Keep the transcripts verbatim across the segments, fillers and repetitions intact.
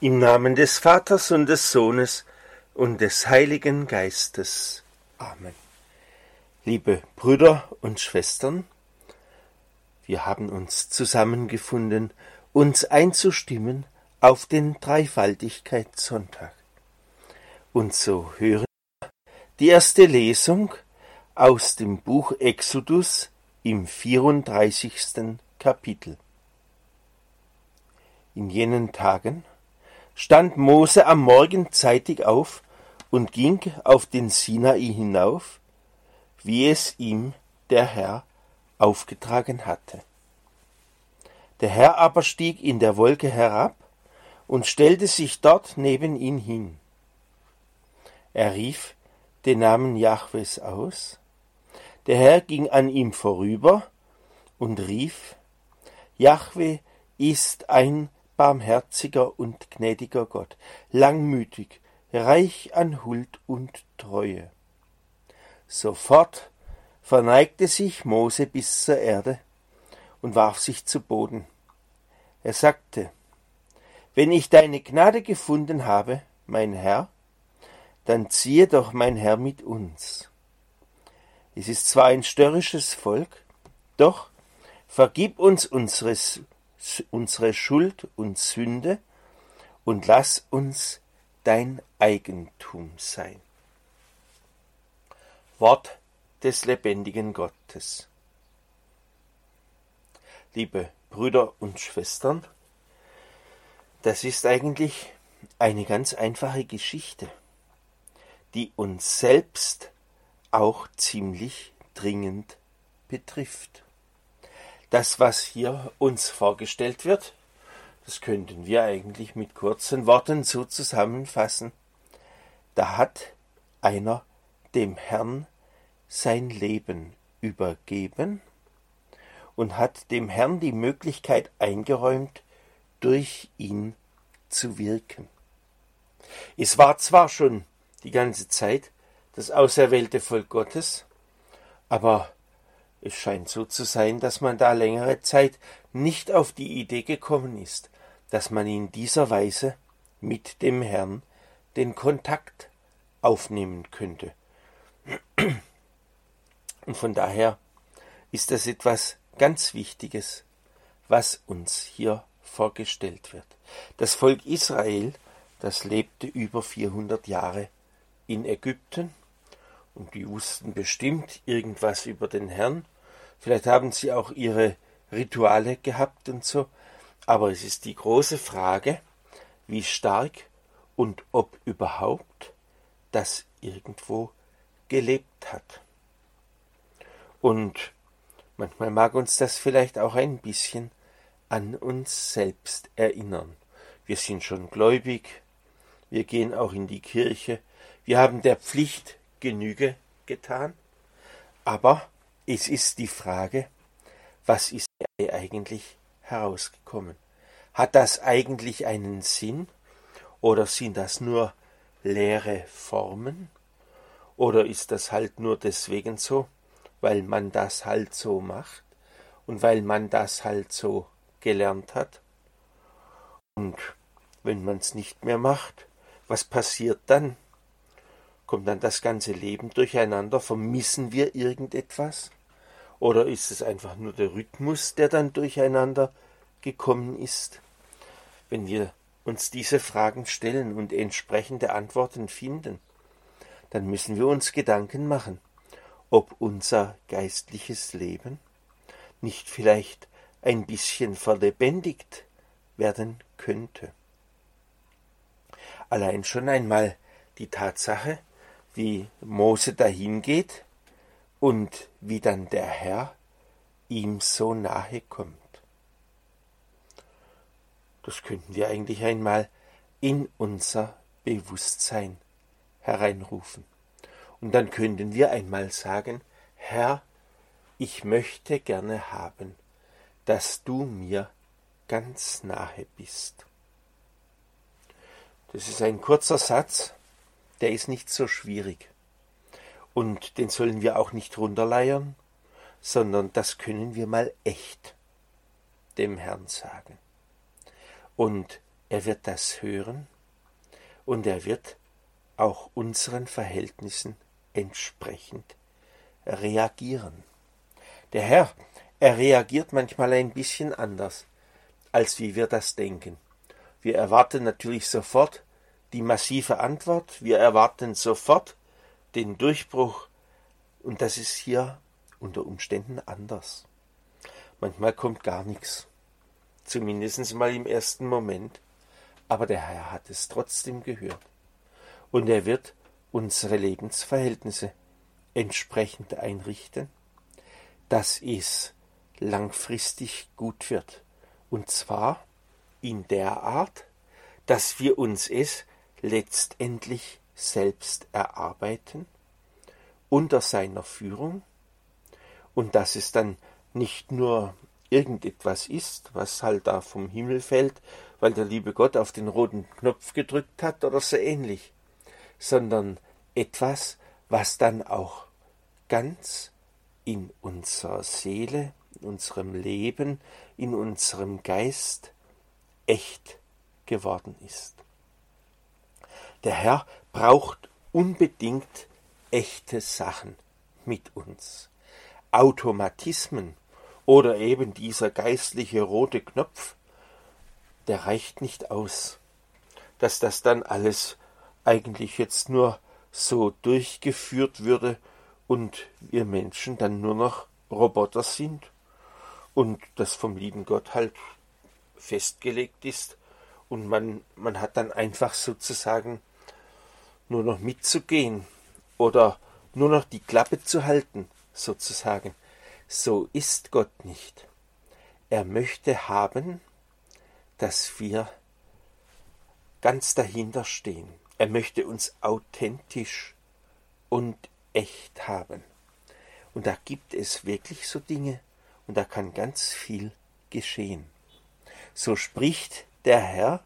Im Namen des Vaters und des Sohnes und des Heiligen Geistes. Amen. Liebe Brüder und Schwestern, wir haben uns zusammengefunden, uns einzustimmen auf den Dreifaltigkeitssonntag. Und so hören wir die erste Lesung aus dem Buch Exodus im vierunddreißigsten Kapitel. In jenen Tagen stand Mose am Morgen zeitig auf und ging auf den Sinai hinauf, wie es ihm der Herr aufgetragen hatte. Der Herr aber stieg in der Wolke herab und stellte sich dort neben ihn hin. Er rief den Namen Jahwes aus. Der Herr ging an ihm vorüber und rief: Jahwe ist ein barmherziger und gnädiger Gott, langmütig, reich an Huld und Treue. Sofort verneigte sich Mose bis zur Erde und warf sich zu Boden. Er sagte: Wenn ich deine Gnade gefunden habe, mein Herr, dann ziehe doch mein Herr mit uns. Es ist zwar ein störrisches Volk, doch vergib uns unseres unsere Schuld und Sünde und lass uns dein Eigentum sein. Wort des lebendigen Gottes. Liebe Brüder und Schwestern, das ist eigentlich eine ganz einfache Geschichte, die uns selbst auch ziemlich dringend betrifft. Das, was hier uns vorgestellt wird, das könnten wir eigentlich mit kurzen Worten so zusammenfassen. Da hat einer dem Herrn sein Leben übergeben und hat dem Herrn die Möglichkeit eingeräumt, durch ihn zu wirken. Es war zwar schon die ganze Zeit das auserwählte Volk Gottes, aber es scheint so zu sein, dass man da längere Zeit nicht auf die Idee gekommen ist, dass man in dieser Weise mit dem Herrn den Kontakt aufnehmen könnte. Und von daher ist das etwas ganz Wichtiges, was uns hier vorgestellt wird. Das Volk Israel, das lebte über vierhundert Jahre in Ägypten, und die wussten bestimmt irgendwas über den Herrn. Vielleicht haben sie auch ihre Rituale gehabt und so. Aber es ist die große Frage, wie stark und ob überhaupt das irgendwo gelebt hat. Und manchmal mag uns das vielleicht auch ein bisschen an uns selbst erinnern. Wir sind schon gläubig, wir gehen auch in die Kirche, wir haben der Pflicht Genüge getan, aber es ist die Frage, was ist eigentlich herausgekommen? Hat das eigentlich einen Sinn oder sind das nur leere Formen? Oder ist das halt nur deswegen so, weil man das halt so macht und weil man das halt so gelernt hat? Und wenn man es nicht mehr macht, was passiert dann? Kommt dann das ganze Leben durcheinander? Vermissen wir irgendetwas? Oder ist es einfach nur der Rhythmus, der dann durcheinander gekommen ist? Wenn wir uns diese Fragen stellen und entsprechende Antworten finden, dann müssen wir uns Gedanken machen, ob unser geistliches Leben nicht vielleicht ein bisschen verlebendigt werden könnte. Allein schon einmal die Tatsache, wie Mose dahin geht und wie dann der Herr ihm so nahe kommt. Das könnten wir eigentlich einmal in unser Bewusstsein hereinrufen. Und dann könnten wir einmal sagen: Herr, ich möchte gerne haben, dass du mir ganz nahe bist. Das ist ein kurzer Satz, der ist nicht so schwierig. Und den sollen wir auch nicht runterleiern, sondern das können wir mal echt dem Herrn sagen. Und er wird das hören und er wird auch unseren Verhältnissen entsprechend reagieren. Der Herr, er reagiert manchmal ein bisschen anders, als wie wir das denken. Wir erwarten natürlich sofort die massive Antwort, wir erwarten sofort den Durchbruch, und das ist hier unter Umständen anders. Manchmal kommt gar nichts, zumindest mal im ersten Moment, aber der Herr hat es trotzdem gehört. Und er wird unsere Lebensverhältnisse entsprechend einrichten, dass es langfristig gut wird. Und zwar in der Art, dass wir uns es letztendlich selbst erarbeiten, unter seiner Führung, und dass es dann nicht nur irgendetwas ist, was halt da vom Himmel fällt, weil der liebe Gott auf den roten Knopf gedrückt hat oder so ähnlich, sondern etwas, was dann auch ganz in unserer Seele, in unserem Leben, in unserem Geist echt geworden ist. Der Herr braucht unbedingt echte Sachen mit uns. Automatismen oder eben dieser geistliche rote Knopf, der reicht nicht aus, dass das dann alles eigentlich jetzt nur so durchgeführt würde und wir Menschen dann nur noch Roboter sind und das vom lieben Gott halt festgelegt ist und man, man hat dann einfach sozusagen nur noch mitzugehen oder nur noch die Klappe zu halten, sozusagen. So ist Gott nicht. Er möchte haben, dass wir ganz dahinter stehen. Er möchte uns authentisch und echt haben. Und da gibt es wirklich so Dinge und da kann ganz viel geschehen. So spricht der Herr,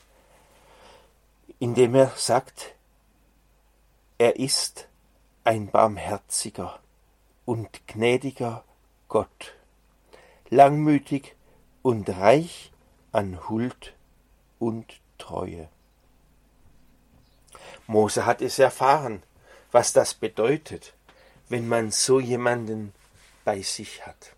indem er sagt, er ist ein barmherziger und gnädiger Gott, langmütig und reich an Huld und Treue. Mose hat es erfahren, was das bedeutet, wenn man so jemanden bei sich hat.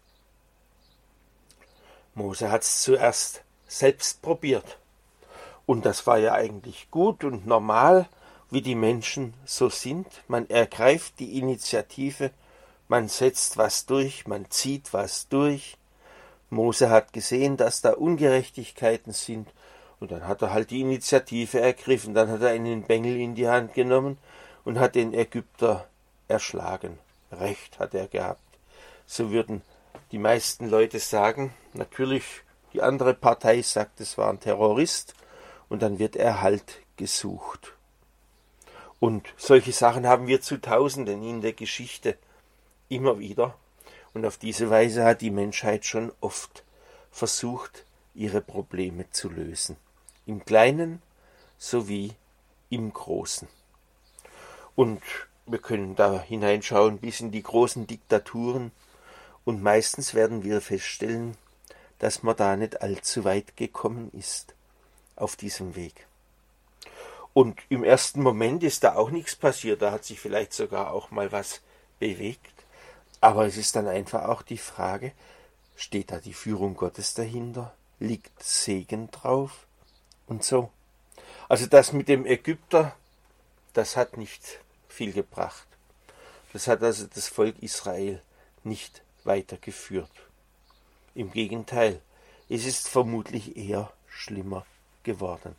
Mose hat es zuerst selbst probiert. Und das war ja eigentlich gut und normal, wie die Menschen so sind. Man ergreift die Initiative, man setzt was durch, man zieht was durch. Mose hat gesehen, dass da Ungerechtigkeiten sind. Und dann hat er halt die Initiative ergriffen. Dann hat er einen Bengel in die Hand genommen und hat den Ägypter erschlagen. Recht hat er gehabt. So würden die meisten Leute sagen. Natürlich, die andere Partei sagt, es war ein Terrorist. Und dann wird er halt gesucht. Und solche Sachen haben wir zu Tausenden in der Geschichte immer wieder. Und auf diese Weise hat die Menschheit schon oft versucht, ihre Probleme zu lösen. Im Kleinen sowie im Großen. Und wir können da hineinschauen bis in die großen Diktaturen. Und meistens werden wir feststellen, dass man da nicht allzu weit gekommen ist auf diesem Weg. Und im ersten Moment ist da auch nichts passiert, da hat sich vielleicht sogar auch mal was bewegt. Aber es ist dann einfach auch die Frage, steht da die Führung Gottes dahinter? Liegt Segen drauf? Und so. Also das mit dem Ägypter, das hat nicht viel gebracht. Das hat also das Volk Israel nicht weitergeführt. Im Gegenteil, es ist vermutlich eher schlimmer geworden.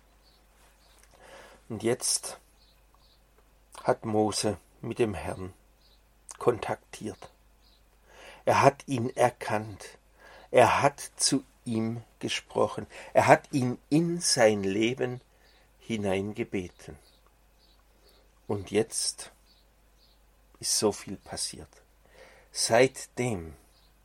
Und jetzt hat Mose mit dem Herrn kontaktiert. Er hat ihn erkannt. Er hat zu ihm gesprochen. Er hat ihn in sein Leben hineingebeten. Und jetzt ist so viel passiert. Seitdem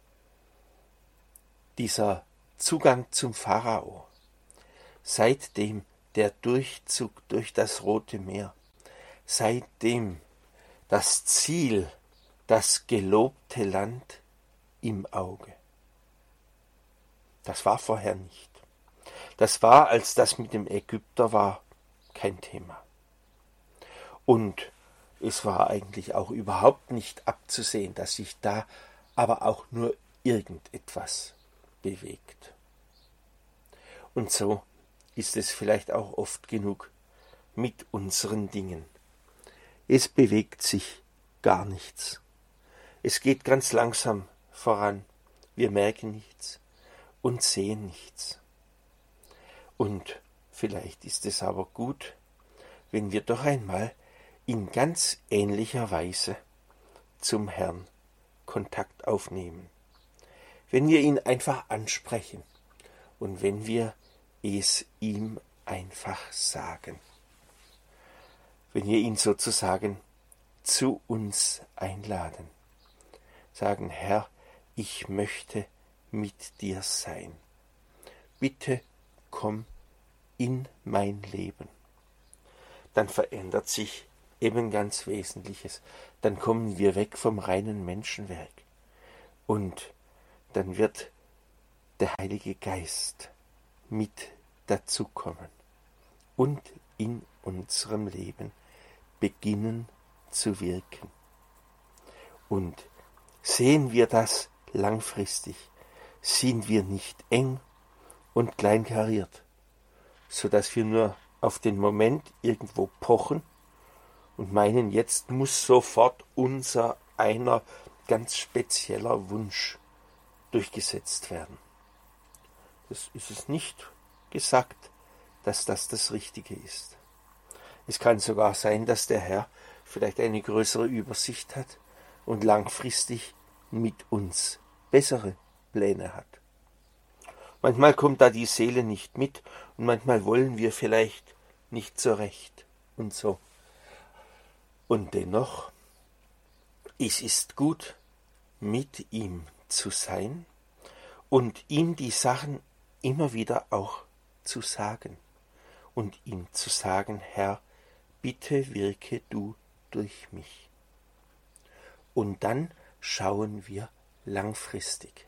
dieser Zugang zum Pharao, seitdem der Durchzug durch das Rote Meer, seitdem das Ziel, das gelobte Land im Auge. Das war vorher nicht. Das war, als das mit dem Ägypter war, kein Thema. Und es war eigentlich auch überhaupt nicht abzusehen, dass sich da aber auch nur irgendetwas bewegt. Und so ist es vielleicht auch oft genug mit unseren Dingen. Es bewegt sich gar nichts. Es geht ganz langsam voran. Wir merken nichts und sehen nichts. Und vielleicht ist es aber gut, wenn wir doch einmal in ganz ähnlicher Weise zum Herrn Kontakt aufnehmen. Wenn wir ihn einfach ansprechen und wenn wir es ihm einfach sagen. Wenn wir ihn sozusagen zu uns einladen. Sagen, Herr, ich möchte mit dir sein. Bitte komm in mein Leben. Dann verändert sich eben ganz Wesentliches. Dann kommen wir weg vom reinen Menschenwerk. Und dann wird der Heilige Geist mit dazukommen und in unserem Leben beginnen zu wirken. Und sehen wir das langfristig, sind wir nicht eng und kleinkariert, so dass wir nur auf den Moment irgendwo pochen und meinen, jetzt muss sofort unser einer ganz spezieller Wunsch durchgesetzt werden. Das ist es nicht gesagt, dass das das Richtige ist. Es kann sogar sein, dass der Herr vielleicht eine größere Übersicht hat und langfristig mit uns bessere Pläne hat. Manchmal kommt da die Seele nicht mit und manchmal wollen wir vielleicht nicht so recht und so. Und dennoch, es ist gut, mit ihm zu sein und ihm die Sachen immer wieder auch zu sagen und ihm zu sagen, Herr, bitte wirke du durch mich. Und dann schauen wir langfristig.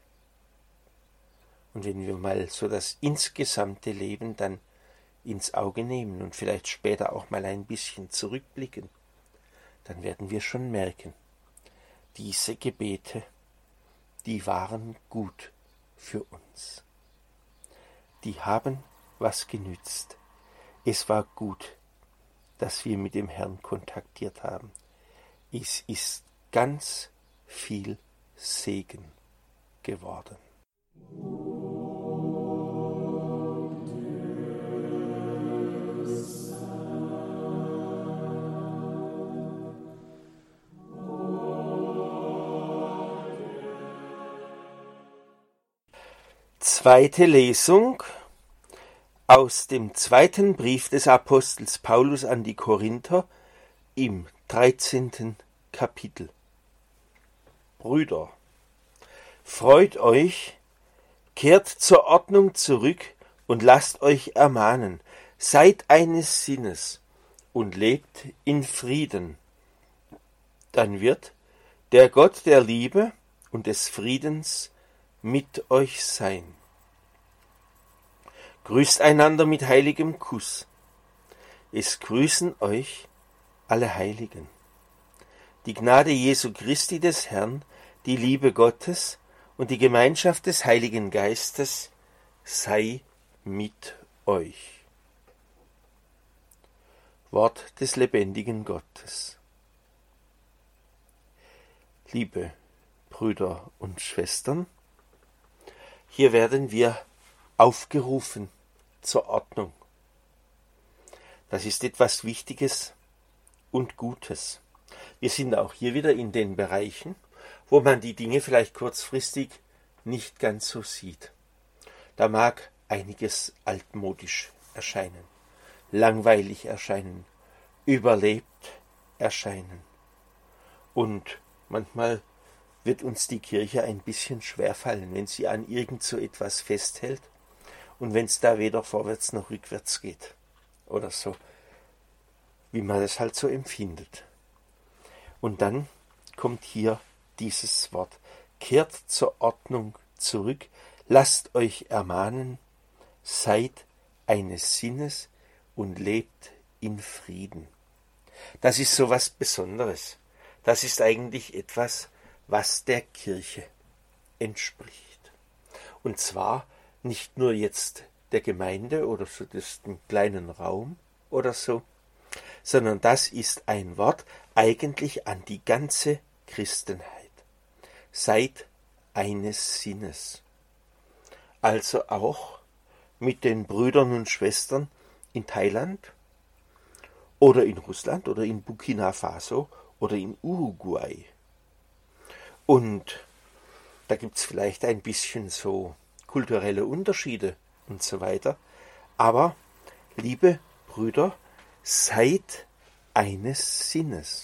Und wenn wir mal so das insgesamte Leben dann ins Auge nehmen und vielleicht später auch mal ein bisschen zurückblicken, dann werden wir schon merken, diese Gebete, die waren gut für uns. Die haben was genützt. Es war gut, dass wir mit dem Herrn kontaktiert haben. Es ist ganz viel Segen geworden. Zweite Lesung aus dem zweiten Brief des Apostels Paulus an die Korinther im dreizehnten Kapitel. Brüder, freut euch, kehrt zur Ordnung zurück und lasst euch ermahnen, seid eines Sinnes und lebt in Frieden. Dann wird der Gott der Liebe und des Friedens mit euch sein. Grüßt einander mit heiligem Kuss. Es grüßen euch alle Heiligen. Die Gnade Jesu Christi des Herrn, die Liebe Gottes und die Gemeinschaft des Heiligen Geistes sei mit euch. Wort des lebendigen Gottes. Liebe Brüder und Schwestern, hier werden wir aufgerufen zur Ordnung. Das ist etwas Wichtiges und Gutes. Wir sind auch hier wieder in den Bereichen, wo man die Dinge vielleicht kurzfristig nicht ganz so sieht. Da mag einiges altmodisch erscheinen, langweilig erscheinen, überlebt erscheinen. Und manchmal wird uns die Kirche ein bisschen schwerfallen, wenn sie an irgend so etwas festhält und wenn es da weder vorwärts noch rückwärts geht oder so, wie man das halt so empfindet. Und dann kommt hier dieses Wort, kehrt zur Ordnung zurück, lasst euch ermahnen, seid eines Sinnes und lebt in Frieden. Das ist so was Besonderes. Das ist eigentlich etwas, was der Kirche entspricht. Und zwar nicht nur jetzt der Gemeinde oder so dem kleinen Raum oder so, sondern das ist ein Wort eigentlich an die ganze Christenheit. Seid eines Sinnes. Also auch mit den Brüdern und Schwestern in Thailand oder in Russland oder in Burkina Faso oder in Uruguay. Und da gibt es vielleicht ein bisschen so kulturelle Unterschiede und so weiter. Aber, liebe Brüder, seid eines Sinnes.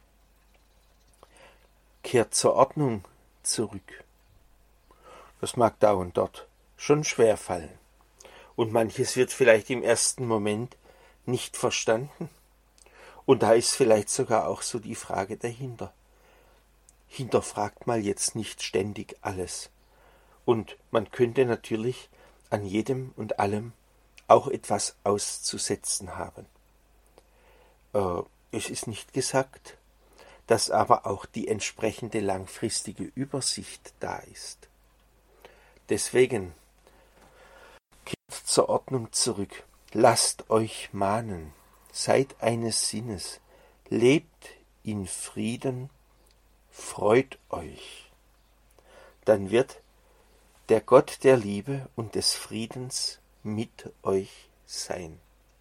Kehrt zur Ordnung zurück. Das mag da und dort schon schwer fallen. Und manches wird vielleicht im ersten Moment nicht verstanden. Und da ist vielleicht sogar auch so die Frage dahinter. Hinterfragt mal jetzt nicht ständig alles. Und man könnte natürlich an jedem und allem auch etwas auszusetzen haben. Äh, es ist nicht gesagt, dass aber auch die entsprechende langfristige Übersicht da ist. Deswegen kehrt zur Ordnung zurück, lasst euch mahnen, seid eines Sinnes, lebt in Frieden, freut euch. Dann wird der Gott der Liebe und des Friedens mit euch sein.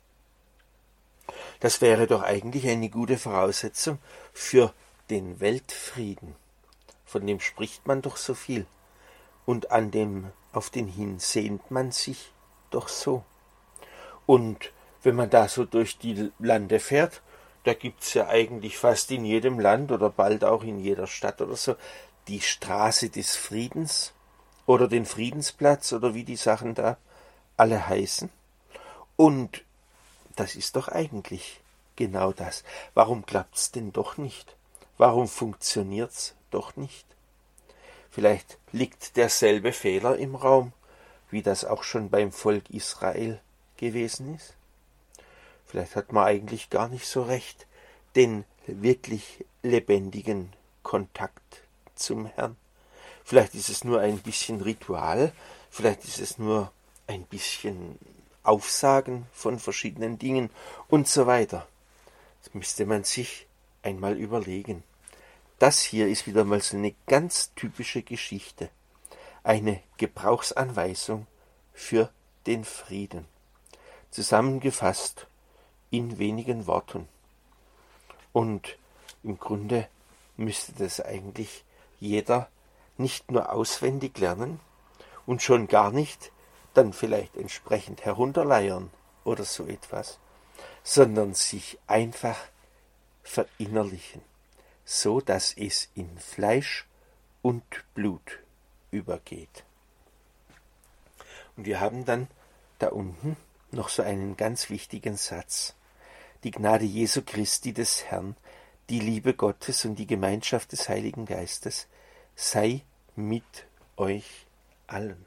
Das wäre doch eigentlich eine gute Voraussetzung für den Weltfrieden. Von dem spricht man doch so viel. Und an dem, auf den hin sehnt man sich doch so. Und wenn man da so durch die Lande fährt, da gibt's ja eigentlich fast in jedem Land oder bald auch in jeder Stadt oder so die Straße des Friedens oder den Friedensplatz oder wie die Sachen da alle heißen. Und das ist doch eigentlich genau das. Warum klappt's denn doch nicht? Warum funktioniert's doch nicht? Vielleicht liegt derselbe Fehler im Raum, wie das auch schon beim Volk Israel gewesen ist. Vielleicht hat man eigentlich gar nicht so recht den wirklich lebendigen Kontakt zum Herrn. Vielleicht ist es nur ein bisschen Ritual, vielleicht ist es nur ein bisschen Aufsagen von verschiedenen Dingen und so weiter. Das müsste man sich einmal überlegen. Das hier ist wieder mal so eine ganz typische Geschichte. Eine Gebrauchsanweisung für den Frieden. Zusammengefasst in wenigen Worten. Und im Grunde müsste das eigentlich jeder nicht nur auswendig lernen und schon gar nicht dann vielleicht entsprechend herunterleiern oder so etwas, sondern sich einfach verinnerlichen, so dass es in Fleisch und Blut übergeht. Und wir haben dann da unten noch so einen ganz wichtigen Satz. Die Gnade Jesu Christi des Herrn, die Liebe Gottes und die Gemeinschaft des Heiligen Geistes sei mit euch allen.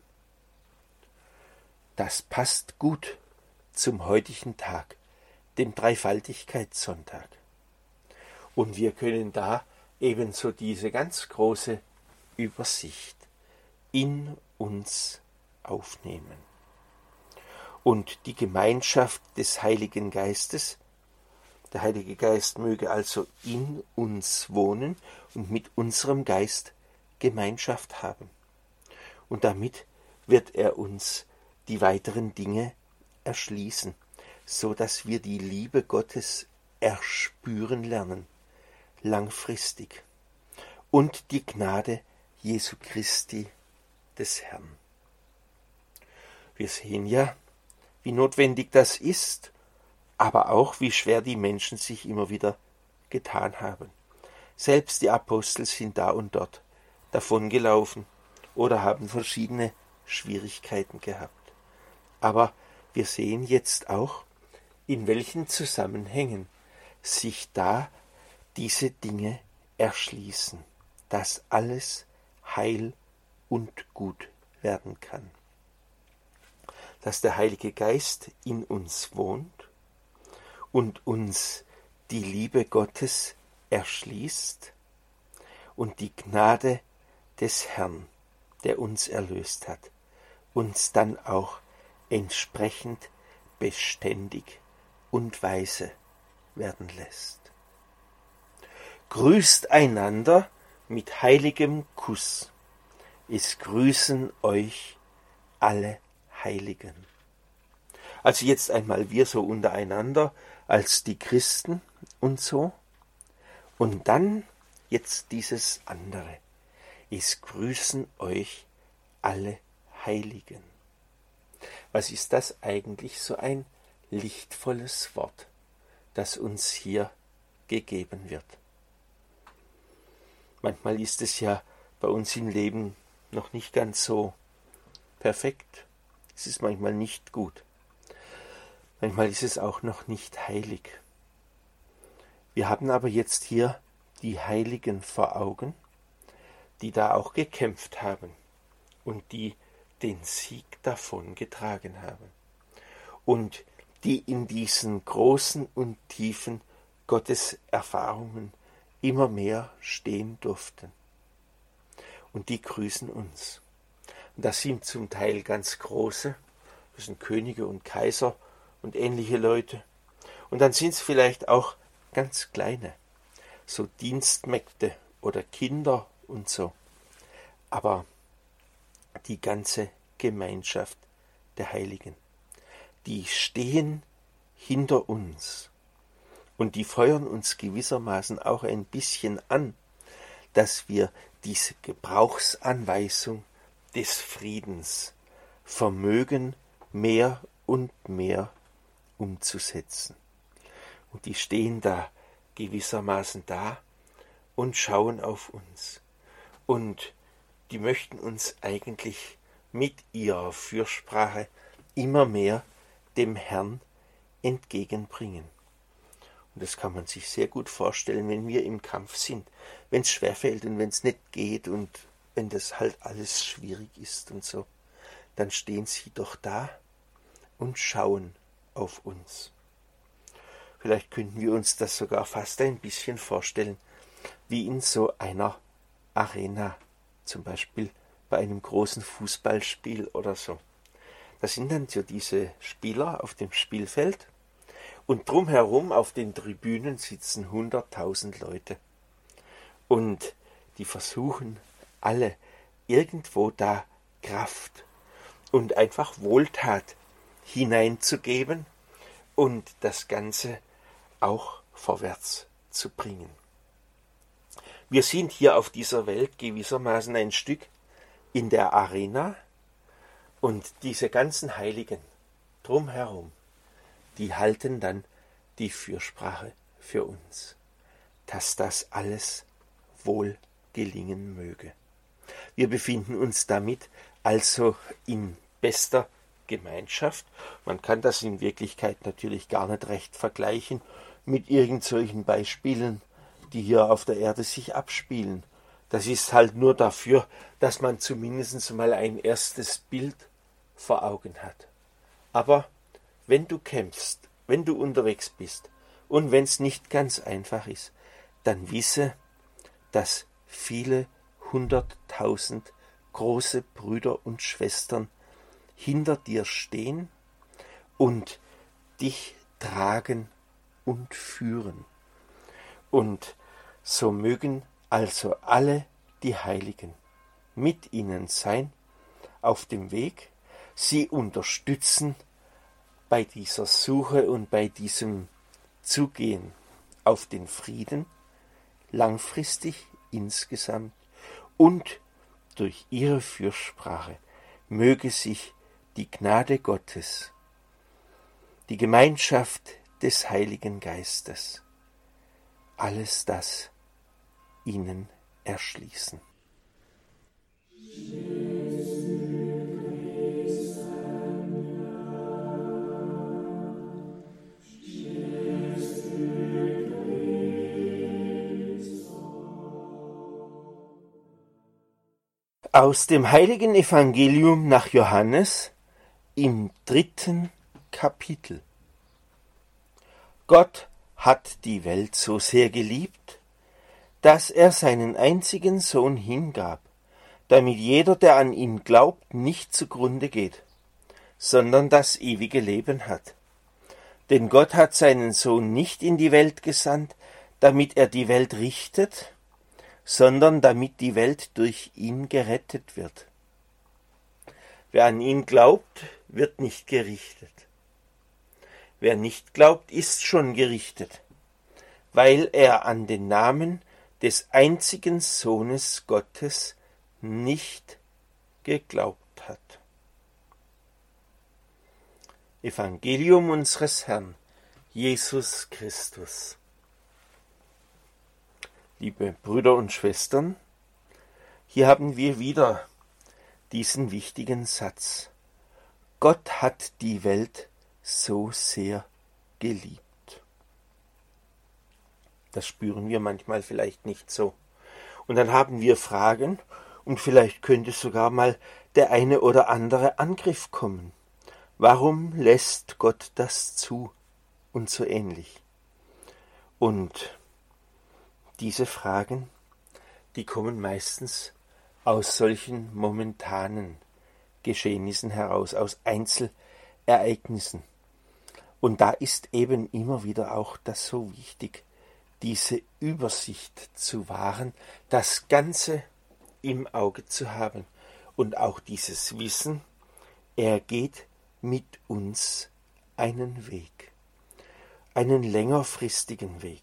Das passt gut zum heutigen Tag, dem Dreifaltigkeitssonntag. Und wir können da ebenso diese ganz große Übersicht in uns aufnehmen. Und die Gemeinschaft des Heiligen Geistes, der Heilige Geist möge also in uns wohnen und mit unserem Geist Gemeinschaft haben. Und damit wird er uns die weiteren Dinge erschließen, so dass wir die Liebe Gottes erspüren lernen, langfristig, und die Gnade Jesu Christi des Herrn. Wir sehen ja, wie notwendig das ist, aber auch, wie schwer die Menschen sich immer wieder getan haben. Selbst die Apostel sind da und dort davongelaufen oder haben verschiedene Schwierigkeiten gehabt. Aber wir sehen jetzt auch, in welchen Zusammenhängen sich da diese Dinge erschließen, dass alles heil und gut werden kann. dass der Heilige Geist in uns wohnt und uns die Liebe Gottes erschließt und die Gnade des Herrn, der uns erlöst hat, uns dann auch entsprechend beständig und weise werden lässt. Grüßt einander mit heiligem Kuss. Es grüßen euch alle Heiligen. Also jetzt einmal wir so untereinander als die Christen und so. Und dann jetzt dieses andere. Es grüßen euch alle Heiligen. Was ist das eigentlich, so ein lichtvolles Wort, das uns hier gegeben wird? Manchmal ist es ja bei uns im Leben noch nicht ganz so perfekt. Es ist manchmal nicht gut. Manchmal ist es auch noch nicht heilig. Wir haben aber jetzt hier die Heiligen vor Augen, die da auch gekämpft haben und die den Sieg davongetragen haben und die in diesen großen und tiefen Gotteserfahrungen immer mehr stehen durften. Und die grüßen uns. Und das sind zum Teil ganz große, das sind Könige und Kaiser und ähnliche Leute. Und dann sind es vielleicht auch ganz kleine, so Dienstmägde oder Kinder und so. Aber die ganze Gemeinschaft der Heiligen, die stehen hinter uns und die feuern uns gewissermaßen auch ein bisschen an, dass wir diese Gebrauchsanweisung des Friedens vermögen, mehr und mehr umzusetzen. Und die stehen da gewissermaßen da und schauen auf uns. Und die möchten uns eigentlich mit ihrer Fürsprache immer mehr dem Herrn entgegenbringen. Und das kann man sich sehr gut vorstellen, wenn wir im Kampf sind, wenn es schwerfällt und wenn es nicht geht und wenn das halt alles schwierig ist und so, dann stehen sie doch da und schauen auf uns. Vielleicht könnten wir uns das sogar fast ein bisschen vorstellen, wie in so einer Arena, zum Beispiel bei einem großen Fußballspiel oder so. Da sind dann so diese Spieler auf dem Spielfeld und drumherum auf den Tribünen sitzen hunderttausend Leute. Und die versuchen alle irgendwo da Kraft und einfach Wohltat hineinzugeben und das Ganze auch vorwärts zu bringen. Wir sind hier auf dieser Welt gewissermaßen ein Stück in der Arena und diese ganzen Heiligen drumherum, die halten dann die Fürsprache für uns, dass das alles wohl gelingen möge. Wir befinden uns damit also in bester Gemeinschaft. Man kann das in Wirklichkeit natürlich gar nicht recht vergleichen mit irgend solchen Beispielen, die hier auf der Erde sich abspielen. Das ist halt nur dafür, dass man zumindest mal ein erstes Bild vor Augen hat. Aber wenn du kämpfst, wenn du unterwegs bist und wenn es nicht ganz einfach ist, dann wisse, dass viele hunderttausend große Brüder und Schwestern hinter dir stehen und dich tragen und führen. Und so mögen also alle die Heiligen mit ihnen sein auf dem Weg, sie unterstützen bei dieser Suche und bei diesem Zugehen auf den Frieden, langfristig insgesamt, und durch ihre Fürsprache möge sich die Gnade Gottes, die Gemeinschaft des Heiligen Geistes, alles das ihnen erschließen. Aus dem heiligen Evangelium nach Johannes, im dritten Kapitel. Gott hat die Welt so sehr geliebt, dass er seinen einzigen Sohn hingab, damit jeder, der an ihn glaubt, nicht zugrunde geht, sondern das ewige Leben hat. Denn Gott hat seinen Sohn nicht in die Welt gesandt, damit er die Welt richtet, sondern damit die Welt durch ihn gerettet wird. Wer an ihn glaubt, wird nicht gerichtet. Wer nicht glaubt, ist schon gerichtet, weil er an den Namen des einzigen Sohnes Gottes nicht geglaubt hat. Evangelium unseres Herrn Jesus Christus. Liebe Brüder und Schwestern, hier haben wir wieder diesen wichtigen Satz. Gott hat die Welt so sehr geliebt. Das spüren wir manchmal vielleicht nicht so. Und dann haben wir Fragen und vielleicht könnte sogar mal der eine oder andere Angriff kommen. Warum lässt Gott das zu? Und so ähnlich. Und diese Fragen, die kommen meistens aus solchen momentanen Geschehnissen heraus, aus Einzelereignissen. Und da ist eben immer wieder auch das so wichtig, diese Übersicht zu wahren, das Ganze im Auge zu haben und auch dieses Wissen, er geht mit uns einen Weg, einen längerfristigen Weg.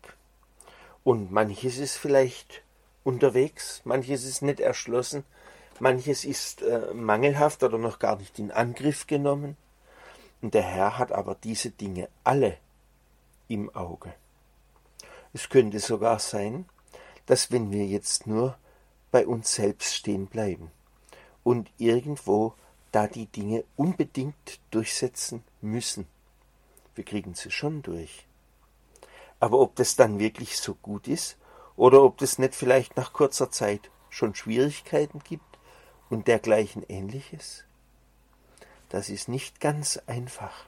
Und manches ist vielleicht unterwegs, manches ist nicht erschlossen, manches ist äh, mangelhaft oder noch gar nicht in Angriff genommen. Und der Herr hat aber diese Dinge alle im Auge. Es könnte sogar sein, dass wenn wir jetzt nur bei uns selbst stehen bleiben und irgendwo da die Dinge unbedingt durchsetzen müssen, wir kriegen sie schon durch. Aber ob das dann wirklich so gut ist oder ob es nicht vielleicht nach kurzer Zeit schon Schwierigkeiten gibt und dergleichen Ähnliches, das ist nicht ganz einfach.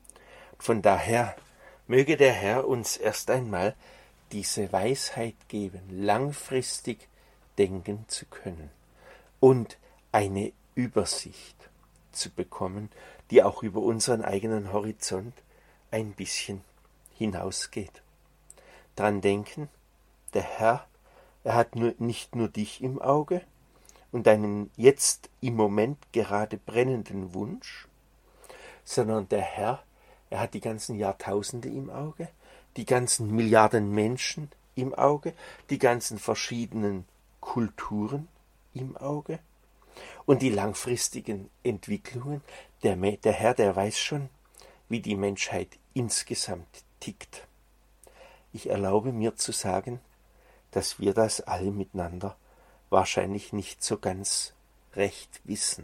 Von daher möge der Herr uns erst einmal diese Weisheit geben, langfristig denken zu können und eine Übersicht zu bekommen, die auch über unseren eigenen Horizont ein bisschen hinausgeht. Dran denken, der Herr, er hat nur, nicht nur dich im Auge und deinen jetzt im Moment gerade brennenden Wunsch, sondern der Herr, er hat die ganzen Jahrtausende im Auge, die ganzen Milliarden Menschen im Auge, die ganzen verschiedenen Kulturen im Auge und die langfristigen Entwicklungen. Der, der Herr, der weiß schon, wie die Menschheit insgesamt tickt. Ich erlaube mir zu sagen, dass wir das alle miteinander wahrscheinlich nicht so ganz recht wissen.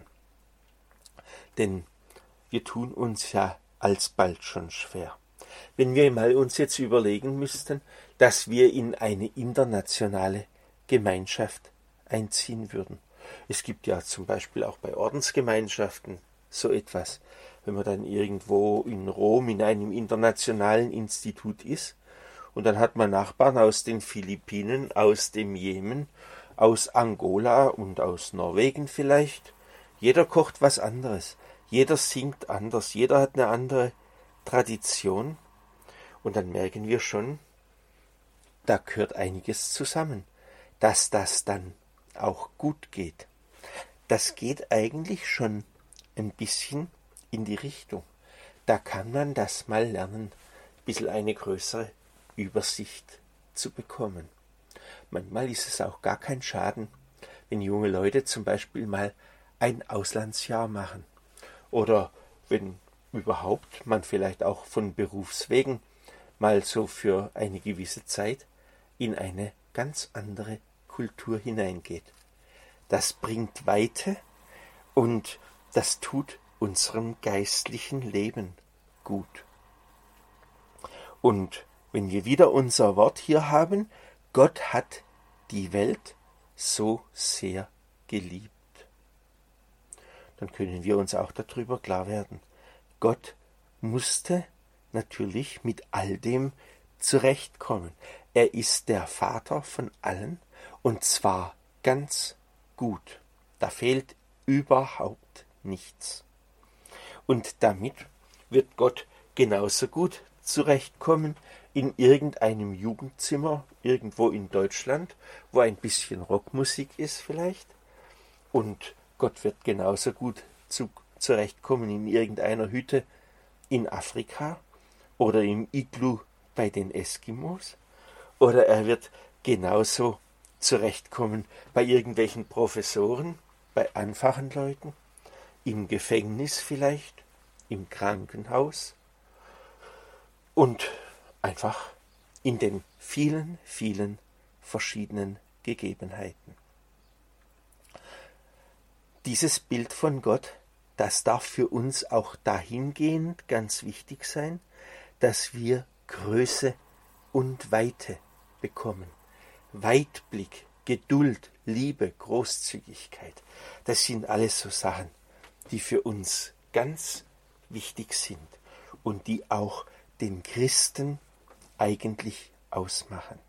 Denn wir tun uns ja alsbald schon schwer. Wenn wir mal uns jetzt überlegen müssten, dass wir in eine internationale Gemeinschaft einziehen würden. Es gibt ja zum Beispiel auch bei Ordensgemeinschaften so etwas, wenn man dann irgendwo in Rom in einem internationalen Institut ist und dann hat man Nachbarn aus den Philippinen, aus dem Jemen, aus Angola und aus Norwegen vielleicht. Jeder kocht was anderes, jeder singt anders, jeder hat eine andere Tradition. Und dann merken wir schon, da gehört einiges zusammen, dass das dann auch gut geht. Das geht eigentlich schon ein bisschen in die Richtung. Da kann man das mal lernen, ein bisschen eine größere Übersicht zu bekommen. Manchmal ist es auch gar kein Schaden, wenn junge Leute zum Beispiel mal ein Auslandsjahr machen. Oder wenn überhaupt man vielleicht auch von Berufswegen mal so für eine gewisse Zeit in eine ganz andere Kultur hineingeht. Das bringt Weite und das tut unserem geistlichen Leben gut. Und wenn wir wieder unser Wort hier haben, Gott hat die Welt so sehr geliebt, dann können wir uns auch darüber klar werden, Gott musste natürlich mit all dem zurechtkommen. Er ist der Vater von allen und zwar ganz gut. Da fehlt überhaupt nichts. Und damit wird Gott genauso gut zurechtkommen in irgendeinem Jugendzimmer irgendwo in Deutschland, wo ein bisschen Rockmusik ist vielleicht. Und Gott wird genauso gut zu, zurechtkommen in irgendeiner Hütte in Afrika oder im Iglu bei den Eskimos. Oder er wird genauso zurechtkommen bei irgendwelchen Professoren, bei einfachen Leuten, im Gefängnis vielleicht, im Krankenhaus und einfach in den vielen, vielen verschiedenen Gegebenheiten. Dieses Bild von Gott, das darf für uns auch dahingehend ganz wichtig sein, dass wir Größe und Weite bekommen. Weitblick, Geduld, Liebe, Großzügigkeit, das sind alles so Sachen, die für uns ganz wichtig sind und die auch den Christen eigentlich ausmachen.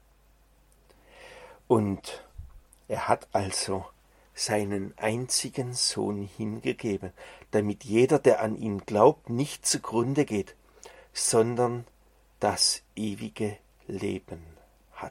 Und er hat also seinen einzigen Sohn hingegeben, damit jeder, der an ihn glaubt, nicht zugrunde geht, sondern das ewige Leben hat.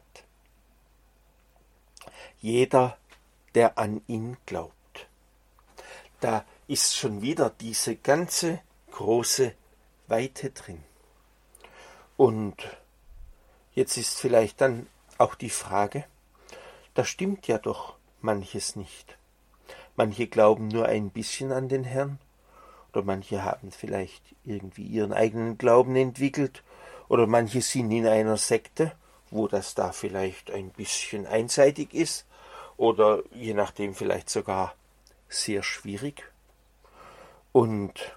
Jeder, der an ihn glaubt. Da ist schon wieder diese ganze große Weite drin. Und jetzt ist vielleicht dann auch die Frage, da stimmt ja doch manches nicht. Manche glauben nur ein bisschen an den Herrn, oder manche haben vielleicht irgendwie ihren eigenen Glauben entwickelt, oder manche sind in einer Sekte, wo das da vielleicht ein bisschen einseitig ist, oder je nachdem vielleicht sogar sehr schwierig. Und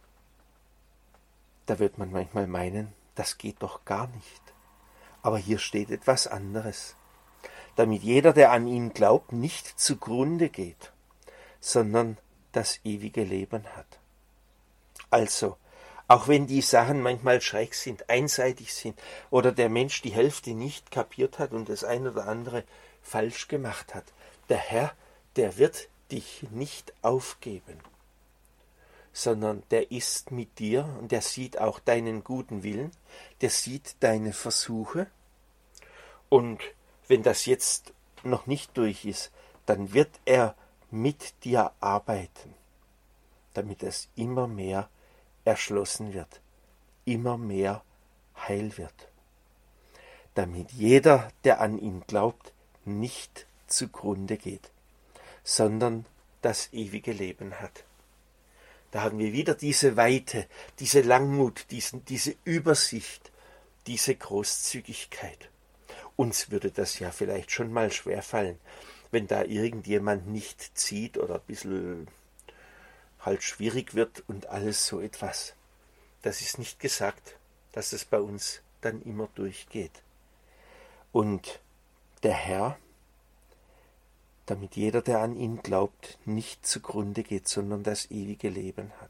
da wird man manchmal meinen, das geht doch gar nicht. Aber hier steht etwas anderes. Damit jeder, der an ihn glaubt, nicht zugrunde geht, sondern das ewige Leben hat. Also, auch wenn die Sachen manchmal schräg sind, einseitig sind oder der Mensch die Hälfte nicht kapiert hat und das ein oder andere falsch gemacht hat, der Herr, der wird dich nicht aufgeben, sondern der ist mit dir und der sieht auch deinen guten Willen, der sieht deine Versuche und wenn das jetzt noch nicht durch ist, dann wird er mit dir arbeiten, damit es immer mehr erschlossen wird, immer mehr heil wird, damit jeder, der an ihn glaubt, nicht zugrunde geht, sondern das ewige Leben hat. Da haben wir wieder diese Weite, diese Langmut, diesen, diese Übersicht, diese Großzügigkeit. Uns würde das ja vielleicht schon mal schwerfallen, wenn da irgendjemand nicht zieht oder ein bisschen halt schwierig wird und alles so etwas. Das ist nicht gesagt, dass es bei uns dann immer durchgeht. Und der Herr, damit jeder, der an ihn glaubt, nicht zugrunde geht, sondern das ewige Leben hat.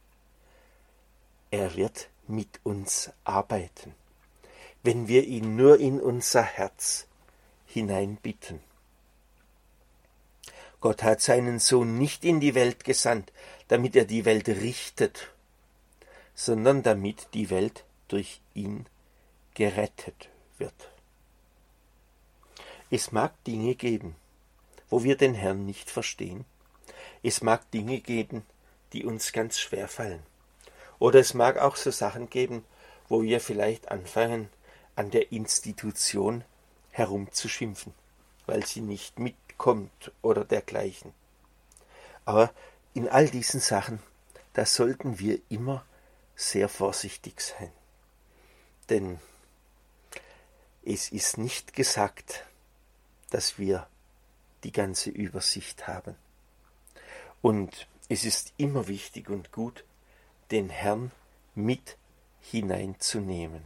Er wird mit uns arbeiten, wenn wir ihn nur in unser Herz hineinbitten. Gott hat seinen Sohn nicht in die Welt gesandt, damit er die Welt richtet, sondern damit die Welt durch ihn gerettet wird. Es mag Dinge geben, wo wir den Herrn nicht verstehen. Es mag Dinge geben, die uns ganz schwer fallen. Oder es mag auch so Sachen geben, wo wir vielleicht anfangen, an der Institution herumzuschimpfen, weil sie nicht mitkommt oder dergleichen. Aber in all diesen Sachen, da sollten wir immer sehr vorsichtig sein. Denn es ist nicht gesagt, dass wir die ganze Übersicht haben. Und es ist immer wichtig und gut, den Herrn mit hineinzunehmen.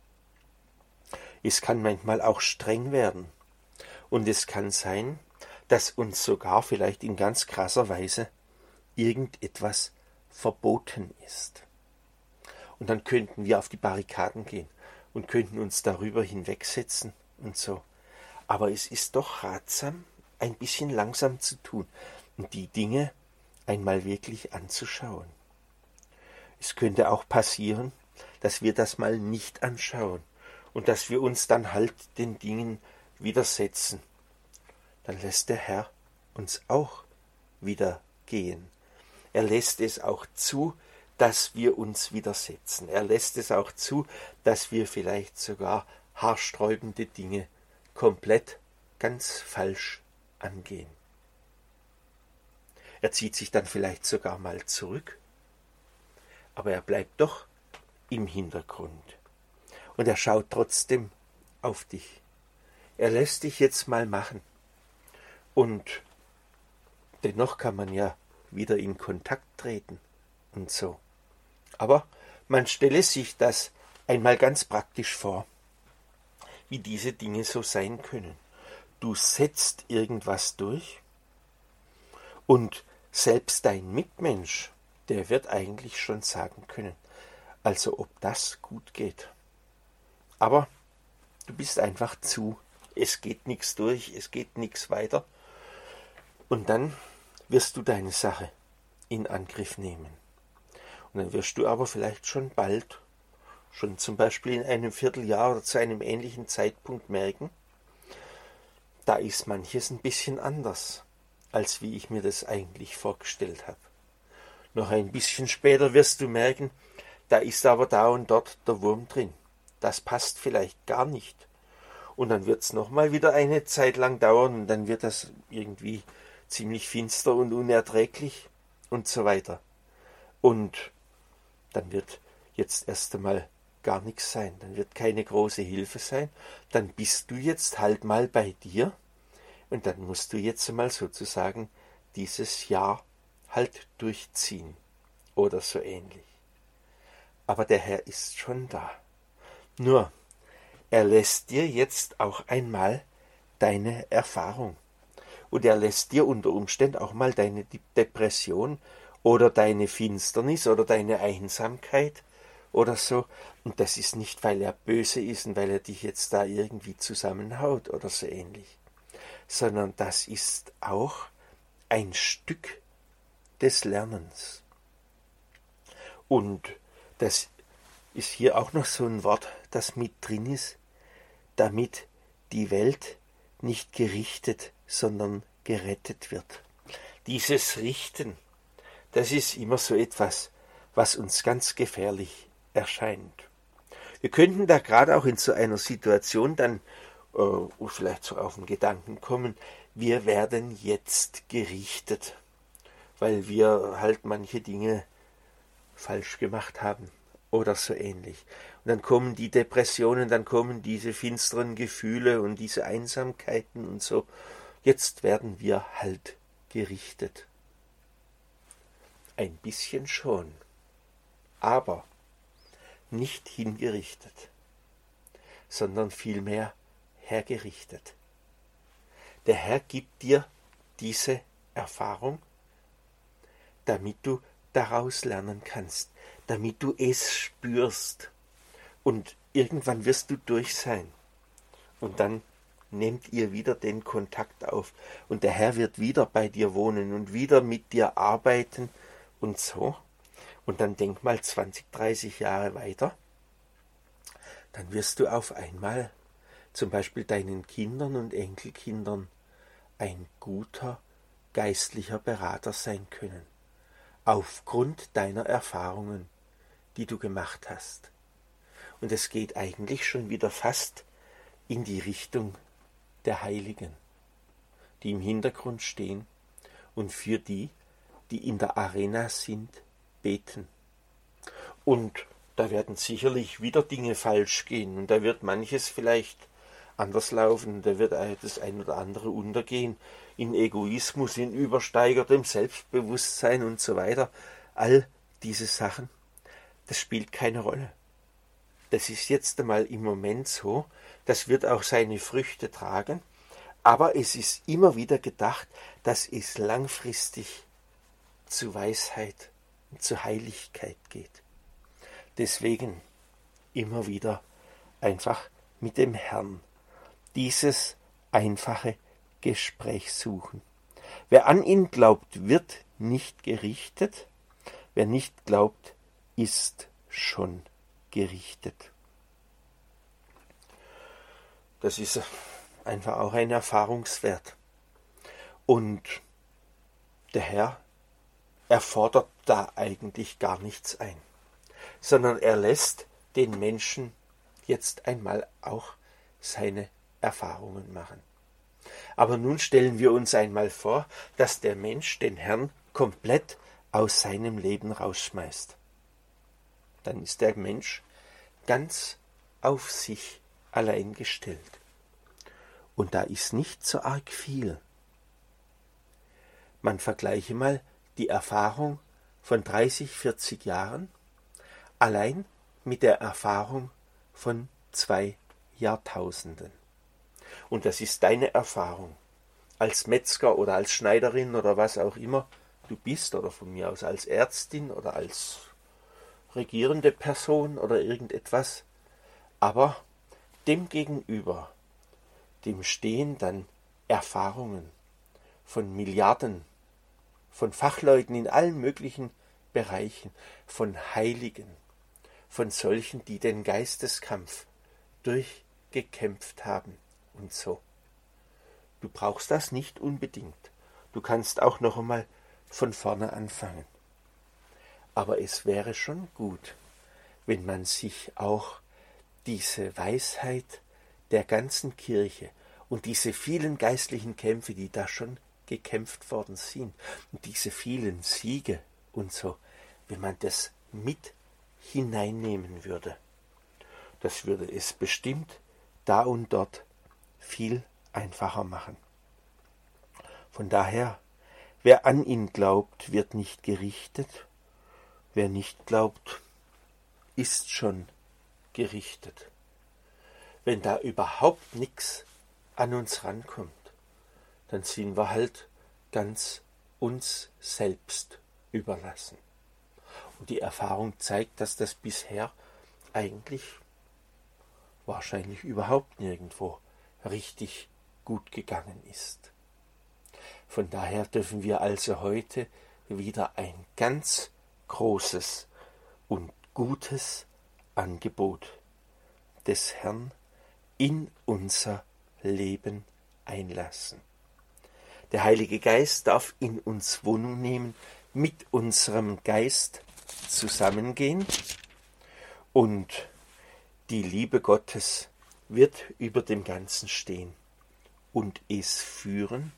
Es kann manchmal auch streng werden. Und es kann sein, dass uns sogar vielleicht in ganz krasser Weise irgendetwas verboten ist. Und dann könnten wir auf die Barrikaden gehen und könnten uns darüber hinwegsetzen und so. Aber es ist doch ratsam, ein bisschen langsam zu tun und die Dinge einmal wirklich anzuschauen. Es könnte auch passieren, dass wir das mal nicht anschauen und dass wir uns dann halt den Dingen widersetzen. Dann lässt der Herr uns auch wieder gehen. Er lässt es auch zu, dass wir uns widersetzen. Er lässt es auch zu, dass wir vielleicht sogar haarsträubende Dinge komplett ganz falsch angehen. Er zieht sich dann vielleicht sogar mal zurück, aber er bleibt doch im Hintergrund. Und er schaut trotzdem auf dich. Er lässt dich jetzt mal machen. Und dennoch kann man ja wieder in Kontakt treten und so. Aber man stelle sich das einmal ganz praktisch vor, wie diese Dinge so sein können. Du setzt irgendwas durch und selbst dein Mitmensch, der wird eigentlich schon sagen können, also ob das gut geht. Aber du bist einfach zu, es geht nichts durch, es geht nichts weiter. Und dann wirst du deine Sache in Angriff nehmen. Und dann wirst du aber vielleicht schon bald, schon zum Beispiel in einem Vierteljahr oder zu einem ähnlichen Zeitpunkt merken, da ist manches ein bisschen anders, als wie ich mir das eigentlich vorgestellt habe. Noch ein bisschen später wirst du merken, da ist aber da und dort der Wurm drin. Das passt vielleicht gar nicht. Und dann wird es nochmal wieder eine Zeit lang dauern und dann wird das irgendwie ziemlich finster und unerträglich und so weiter. Und dann wird jetzt erst einmal gar nichts sein, dann wird keine große Hilfe sein, dann bist du jetzt halt mal bei dir und dann musst du jetzt einmal sozusagen dieses Jahr halt durchziehen oder so ähnlich. Aber der Herr ist schon da. Nur, er lässt dir jetzt auch einmal deine Erfahrung und er lässt dir unter Umständen auch mal deine Depression oder deine Finsternis oder deine Einsamkeit oder so. Und das ist nicht, weil er böse ist und weil er dich jetzt da irgendwie zusammenhaut oder so ähnlich, sondern das ist auch ein Stück des Lernens. Und das ist hier auch noch so ein Wort, das mit drin ist, damit die Welt nicht gerichtet, sondern gerettet wird. Dieses Richten, das ist immer so etwas, was uns ganz gefährlich erscheint. Wir könnten da gerade auch in so einer Situation dann äh, vielleicht so auf den Gedanken kommen, wir werden jetzt gerichtet, weil wir halt manche Dinge falsch gemacht haben oder so ähnlich. Und dann kommen die Depressionen, dann kommen diese finsteren Gefühle und diese Einsamkeiten und so. Jetzt werden wir halt gerichtet. Ein bisschen schon, aber nicht hingerichtet, sondern vielmehr hergerichtet. Der Herr gibt dir diese Erfahrung, damit du daraus lernen kannst, damit du es spürst. Und irgendwann wirst du durch sein. Und dann nehmt ihr wieder den Kontakt auf. Und der Herr wird wieder bei dir wohnen und wieder mit dir arbeiten und so. Und dann denk mal zwanzig, dreißig Jahre weiter. Dann wirst du auf einmal zum Beispiel deinen Kindern und Enkelkindern ein guter geistlicher Berater sein können. Aufgrund deiner Erfahrungen, die du gemacht hast. Und es geht eigentlich schon wieder fast in die Richtung der Heiligen, die im Hintergrund stehen und für die, die in der Arena sind, beten. Und da werden sicherlich wieder Dinge falsch gehen und da wird manches vielleicht anders laufen, da wird das ein oder andere untergehen, in Egoismus, in übersteigertem Selbstbewusstsein und so weiter. All diese Sachen, das spielt keine Rolle. Das ist jetzt einmal im Moment so, das wird auch seine Früchte tragen, aber es ist immer wieder gedacht, dass es langfristig zu Weisheit und zu Heiligkeit geht. Deswegen immer wieder einfach mit dem Herrn dieses einfache Gespräch suchen. Wer an ihn glaubt, wird nicht gerichtet. Wer nicht glaubt, ist schon gerichtet. Das ist einfach auch ein Erfahrungswert. Und der Herr, er fordert da eigentlich gar nichts ein, sondern er lässt den Menschen jetzt einmal auch seine Erfahrungen machen. Aber nun stellen wir uns einmal vor, dass der Mensch den Herrn komplett aus seinem Leben rausschmeißt. Dann ist der Mensch ganz auf sich allein gestellt. Und da ist nicht so arg viel. Man vergleiche mal die Erfahrung von dreißig, vierzig Jahren allein mit der Erfahrung von zwei Jahrtausenden. Und das ist deine Erfahrung als Metzger oder als Schneiderin oder was auch immer du bist, oder von mir aus als Ärztin oder als regierende Person oder irgendetwas. Aber dem gegenüber, dem stehen dann Erfahrungen von Milliarden, von Fachleuten in allen möglichen Bereichen, von Heiligen, von solchen, die den Geisteskampf durchgekämpft haben und so. Du brauchst das nicht unbedingt. Du kannst auch noch einmal von vorne anfangen. Aber es wäre schon gut, wenn man sich auch diese Weisheit der ganzen Kirche und diese vielen geistlichen Kämpfe, die da schon gekämpft worden sind, und diese vielen Siege und so, wenn man das mit hineinnehmen würde, das würde es bestimmt da und dort viel einfacher machen. Von daher, wer an ihn glaubt, wird nicht gerichtet. Wer nicht glaubt, ist schon gerichtet. Wenn da überhaupt nichts an uns rankommt, dann sind wir halt ganz uns selbst überlassen. Und die Erfahrung zeigt, dass das bisher eigentlich wahrscheinlich überhaupt nirgendwo richtig gut gegangen ist. Von daher dürfen wir also heute wieder ein ganz großes und gutes Angebot des Herrn in unser Leben einlassen. Der Heilige Geist darf in uns Wohnung nehmen, mit unserem Geist zusammengehen, und die Liebe Gottes wird über dem Ganzen stehen und es führen,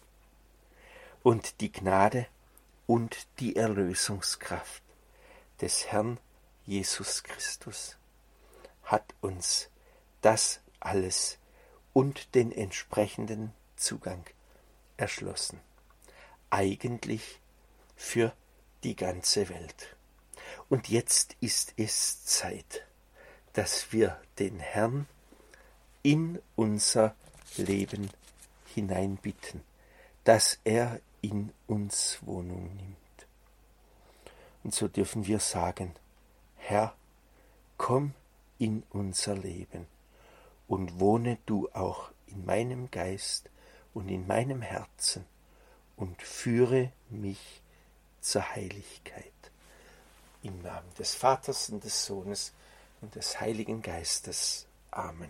und die Gnade und die Erlösungskraft des Herrn Jesus Christus hat uns das alles und den entsprechenden Zugang erschlossen. Eigentlich für die ganze Welt. Und jetzt ist es Zeit, dass wir den Herrn in unser Leben hineinbitten, dass er in uns Wohnung nimmt. Und so dürfen wir sagen: Herr, komm in unser Leben und wohne du auch in meinem Geist und in meinem Herzen und führe mich zur Heiligkeit. Im Namen des Vaters und des Sohnes und des Heiligen Geistes. Amen.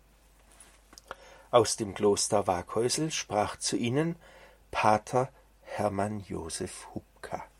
Aus dem Kloster Waaghäusel sprach zu ihnen Pater Hermann Josef Hupka.